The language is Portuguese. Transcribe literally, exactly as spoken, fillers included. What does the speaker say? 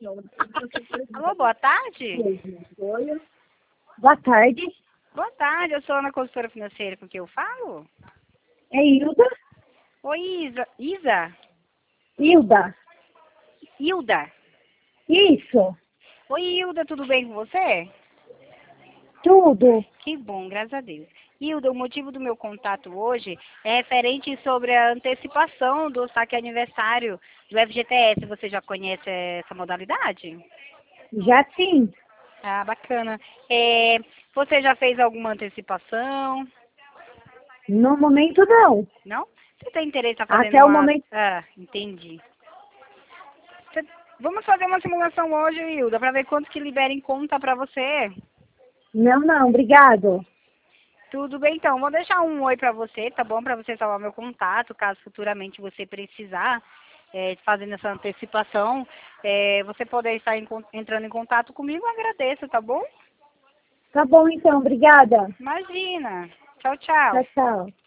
Alô, boa tarde. Boa tarde. Boa tarde, eu sou a Ana, consultora financeira, com quem eu falo? É Hilda? Oi, Isa. Isa? Hilda. Hilda. Isso. Oi, Hilda, tudo bem com você? Tudo. Que bom, graças a Deus. Hilda, o motivo do meu contato hoje é referente sobre a antecipação do saque aniversário do F G T S. Você já conhece essa modalidade? Já sim. Ah, bacana. É, você já fez alguma antecipação? No momento não. Não? Você tem interesse em fazer Até o uma... momento. Ah, entendi. Você- Vamos fazer uma simulação hoje, Hilda, para ver quanto que libera em conta para você. Não, não, obrigado. Tudo bem, então. Vou deixar um oi para você, tá bom? Para você salvar meu contato, caso futuramente você precisar, é, fazendo essa antecipação, é, você poder estar em con- entrando em contato comigo, eu agradeço, tá bom? Tá bom então, obrigada. Imagina. Tchau, tchau. Tchau, tchau.